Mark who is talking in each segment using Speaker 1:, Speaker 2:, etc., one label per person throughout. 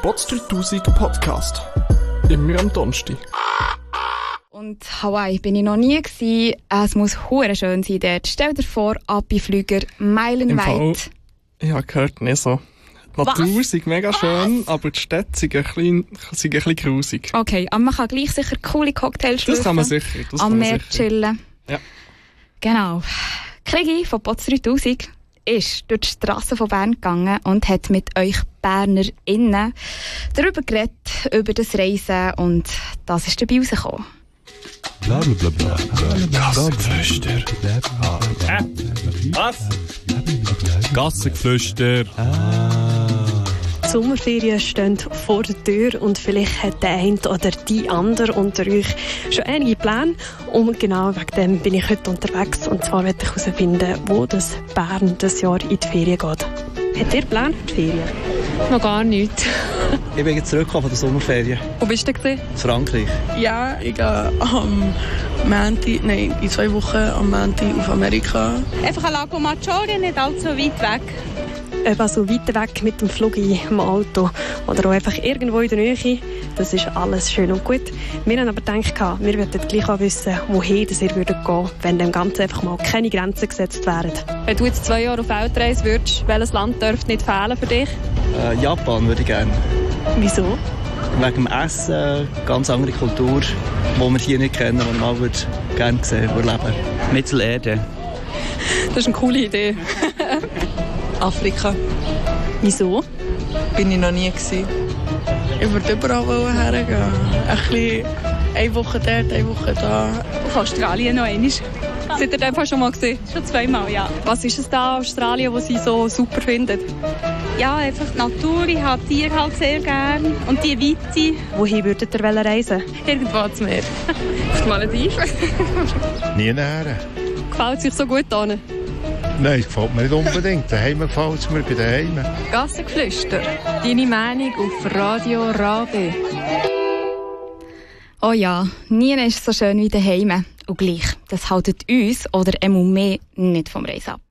Speaker 1: Bots 3000 Podcast. Immer am Donnerstag.
Speaker 2: Und Hawaii bin ich noch nie gewesen. Es muss hure schön sein dort. Stell dir vor, Abiflüger, meilenweit.
Speaker 1: Ich habe gehört, nicht so. Die Natur ist mega schön, aber die Städte sind ein bisschen grusig.
Speaker 2: Okay, aber man kann gleich sicher coole Cocktails schlürfen.
Speaker 1: Das kann man sicher.
Speaker 2: Am Meer chillen.
Speaker 1: Ja.
Speaker 2: Genau. Krigi von Bots 3000 ist durch die Strassen von Bern gegangen und hat mit euch BernerInnen darüber geredet, über das Reisen, und das ist dabei rausgekommen.
Speaker 3: Blablabla. Gassengeflüster.
Speaker 4: Was? Gassengeflüster.
Speaker 5: Die Sommerferien stehen vor der Tür und vielleicht hat der eine oder die andere unter euch schon einige Pläne. Und genau wegen dem bin ich heute unterwegs. Und zwar möchte ich herausfinden, wo das Bern das Jahr in die Ferien geht. Habt ihr Pläne für die Ferien?
Speaker 6: Noch gar nichts.
Speaker 7: Ich bin jetzt zurückgekommen von der Sommerferien.
Speaker 6: Wo bist du denn?
Speaker 7: In Frankreich.
Speaker 8: Ja, ich gehe in 2 Wochen am Montag auf Amerika.
Speaker 9: Einfach ein Lago Maggiore, nicht allzu weit weg.
Speaker 5: Ob also weiter weg mit dem Flug im Auto oder auch einfach irgendwo in der Nähe, das ist alles schön und gut. Wir haben aber gedacht, wir würden gleich auch wissen, wohin ihr würdet gehen, wenn dem Ganzen einfach mal keine Grenzen gesetzt wären.
Speaker 6: Wenn du jetzt 2 Jahre auf Weltreise würdest, welches Land dürfte nicht fehlen für dich?
Speaker 7: Japan würde ich gerne.
Speaker 5: Wieso?
Speaker 7: Wegen dem Essen, ganz andere Kultur, die wir hier nicht kennen, die man mal gerne sehen würde, erleben.
Speaker 10: Mittelerde.
Speaker 6: Das ist eine coole Idee.
Speaker 8: Afrika.
Speaker 5: Wieso?
Speaker 8: Bin ich noch nie gewesen. Ich würde überall hergehen. Ein bisschen, 1 Woche dort, 1 Woche da.
Speaker 9: Auf Australien noch einmal.
Speaker 6: Seid ihr einfach schon mal gesehen?
Speaker 9: Schon 2-mal, ja.
Speaker 6: Was ist es da in Australien, was Sie so super finden?
Speaker 9: Ja, einfach die Natur. Ich habe Tiere halt sehr gerne. Und die Weite.
Speaker 5: Wohin würdet ihr reisen?
Speaker 9: Irgendwo zum Meer.
Speaker 6: Auf die Malediven.
Speaker 3: Nie näher.
Speaker 6: Gefällt sich so gut an?
Speaker 3: Nein, das gefällt mir nicht unbedingt. Daheim gefällt es mir bei daheim.
Speaker 6: Gassengeflüster. Deine Meinung auf Radio Rabe.
Speaker 2: Oh ja, nie ist es so schön wie daheim. Und gleich, das haltet uns oder mehr nicht vom Reis ab.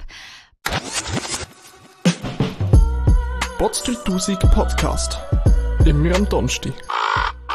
Speaker 1: Bots 3000 Podcast. Immer am Donnerstag.